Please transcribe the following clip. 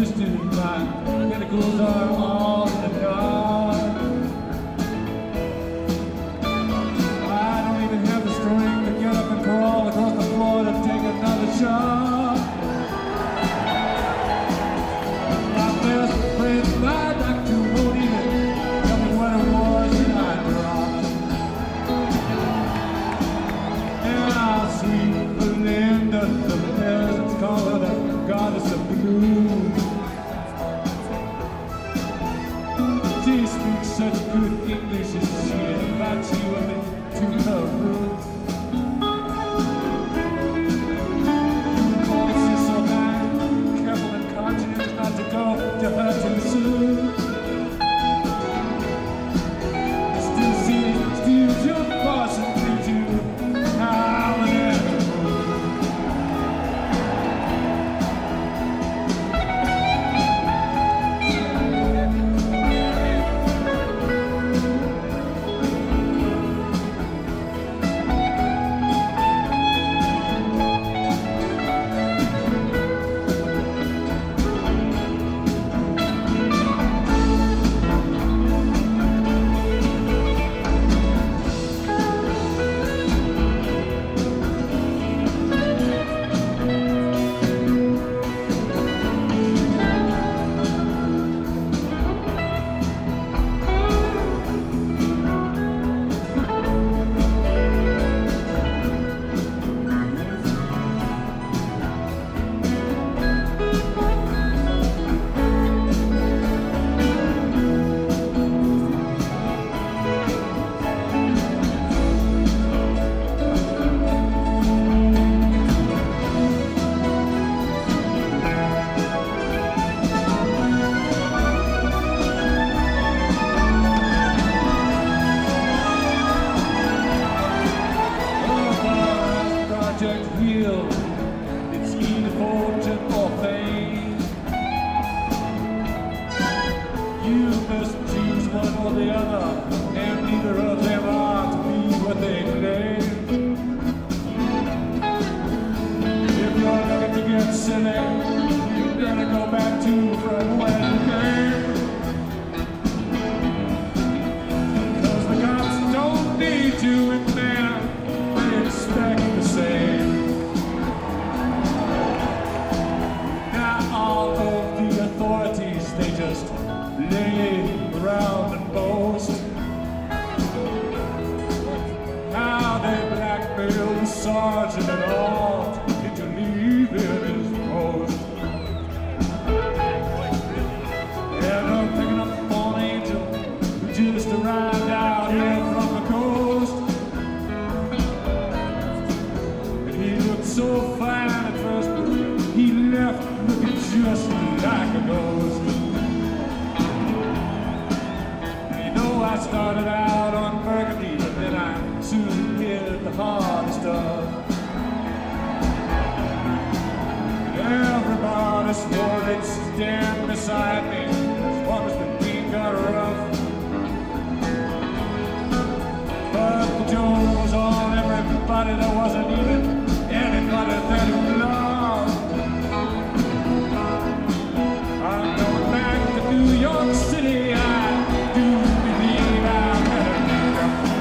twisted. My tentacles are all in the dark. I don't even have the strength to get up and crawl across the floor to take another shot. My best friend, my doctor, won't even tell me what it was that I dropped. And I'll sweep Belinda, the peasants call her the goddess of blue. She speaks such good English as she invites you up into her room. Oh, she's so kind, careful and conscious not to go to her too soon. Still sees, steals your boss and leaves you howling at the moon. It's either fortune or fame. You must choose one or the other, and neither of them are to be what they claim. If you're looking to get silly, you better go back to from where you came. 'Cause the cops don't need you, and man, they expect the same. All of the authorities, they just lay around and boast how they blackmail the sergeant and all into leaving his post. And I'm picking up a fallen angel who just arrived out here from the coast. And he looked so fine at first, but he left looking just like a ghost. And you know I started out on burgundy, but then I soon hit the hard stuff. Everybody swore they'd stand beside me as long as the beat got rough. But the joke was on everybody, there wasn't even anybody that who loved. I'm going back to New York City. I do believe I better make up.